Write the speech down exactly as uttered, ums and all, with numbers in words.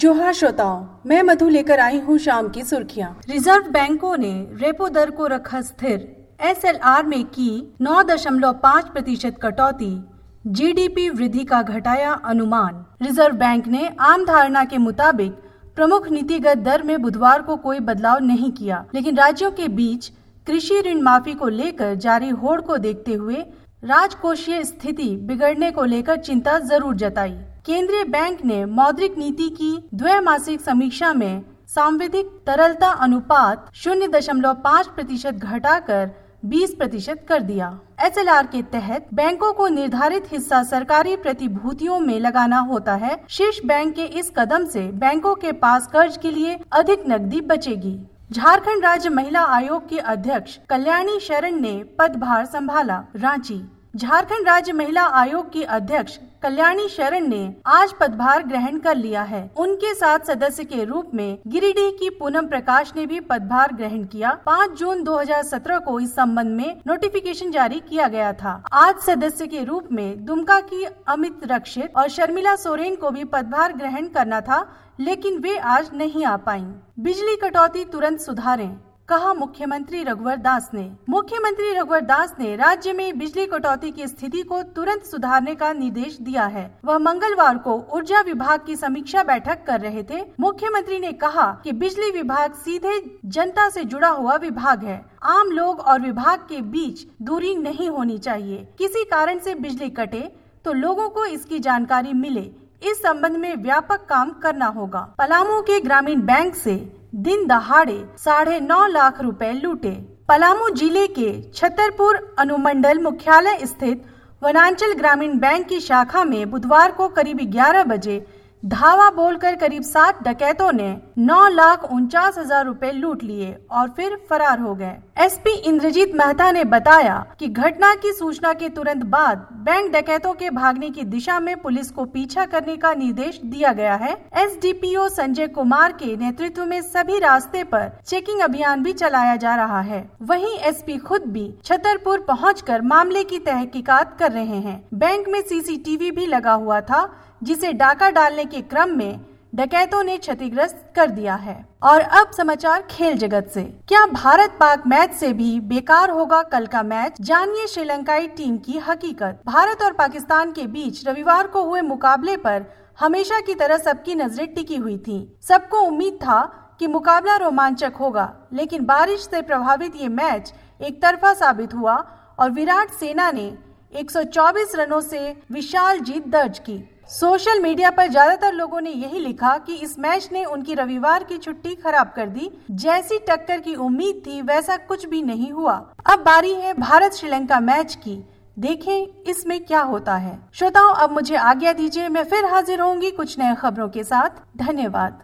जोहार श्रोताओं, मैं मधु लेकर आई हूँ शाम की सुर्खियाँ। रिजर्व बैंकों ने रेपो दर को रखा स्थिर, एस एल आर में की नौ दशमलव पाँच प्रतिशत कटौती, जी डी पी वृद्धि का घटाया अनुमान। रिजर्व बैंक ने आम धारणा के मुताबिक प्रमुख नीतिगत दर में बुधवार को कोई बदलाव नहीं किया, लेकिन राज्यों के बीच कृषि ऋण माफी को लेकर जारी होड़ को देखते हुए राजकोषीय स्थिति बिगड़ने को लेकर चिंता जरूर जताई। केंद्रीय बैंक ने मौद्रिक नीति की द्वैमासिक समीक्षा में सांविधिक तरलता अनुपात शून्य दशमलव पाँच प्रतिशत घटाकर बीस प्रतिशत कर दिया। एस एल आर के तहत बैंकों को निर्धारित हिस्सा सरकारी प्रतिभूतियों में लगाना होता है। शीर्ष बैंक के इस कदम से बैंकों के पास कर्ज के लिए अधिक नकदी बचेगी। झारखंड राज्य महिला आयोग की अध्यक्ष कल्याणी शरण ने पदभार संभाला। रांची। झारखंड राज्य महिला आयोग की अध्यक्ष कल्याणी शरण ने आज पदभार ग्रहण कर लिया है। उनके साथ सदस्य के रूप में गिरिडीह की पूनम प्रकाश ने भी पदभार ग्रहण किया। पाँच जून दो हज़ार सत्रह को इस संबंध में नोटिफिकेशन जारी किया गया था। आज सदस्य के रूप में दुमका की अमित रक्षित और शर्मिला सोरेन को भी पदभार ग्रहण करना था, लेकिन वे आज नहीं आ पाईं। बिजली कटौती तुरंत सुधारें, कहा मुख्यमंत्री रघुवर दास ने। मुख्यमंत्री रघुवर दास ने राज्य में बिजली कटौती की स्थिति को तुरंत सुधारने का निर्देश दिया है। वह मंगलवार को ऊर्जा विभाग की समीक्षा बैठक कर रहे थे। मुख्यमंत्री ने कहा कि बिजली विभाग सीधे जनता से जुड़ा हुआ विभाग है। आम लोग और विभाग के बीच दूरी नहीं होनी चाहिए। किसी कारण से बिजली कटे तो लोगों को इसकी जानकारी मिले, इस संबंध में व्यापक काम करना होगा। पलामू के ग्रामीण बैंक से दिन दहाड़े साढ़े नौ लाख रुपए लूटे। पलामू जिले के छतरपुर अनुमंडल मुख्यालय स्थित वनांचल ग्रामीण बैंक की शाखा में बुधवार को करीब ग्यारह बजे धावा बोलकर करीब सात डकैतों ने नौ लाख उनचास हजार रूपए लूट लिए और फिर फरार हो गए। एस पी इंद्रजीत मेहता ने बताया कि घटना की सूचना के तुरंत बाद बैंक डकैतों के भागने की दिशा में पुलिस को पीछा करने का निर्देश दिया गया है। S D P O Sanjay Kumar के नेतृत्व में सभी रास्ते पर चेकिंग अभियान भी चलाया जा रहा है। वहीं एस पी खुद भी छतरपुर पहुंचकर मामले की तहकीकात कर रहे हैं। बैंक में सी सी टी वी भी लगा हुआ था, जिसे डाका डालने के क्रम में डकैतों ने क्षतिग्रस्त कर दिया है। और अब समाचार खेल जगत से। क्या भारत पाक मैच से भी बेकार होगा कल का मैच? जानिए श्रीलंकाई टीम की हकीकत। भारत और पाकिस्तान के बीच रविवार को हुए मुकाबले पर हमेशा की तरह सबकी नजरें टिकी हुई थी। सबको उम्मीद था कि मुकाबला रोमांचक होगा, लेकिन बारिश से प्रभावित ये मैच एक तरफा साबित हुआ और विराट सेना ने एक सौ चौबीस रनों से विशाल जीत दर्ज की। सोशल मीडिया पर ज्यादातर लोगों ने यही लिखा कि इस मैच ने उनकी रविवार की छुट्टी खराब कर दी। जैसी टक्कर की उम्मीद थी वैसा कुछ भी नहीं हुआ। अब बारी है भारत श्रीलंका मैच की, देखें इसमें क्या होता है। श्रोताओं, अब मुझे आज्ञा दीजिए, मैं फिर हाजिर होंगी कुछ नए खबरों के साथ। धन्यवाद।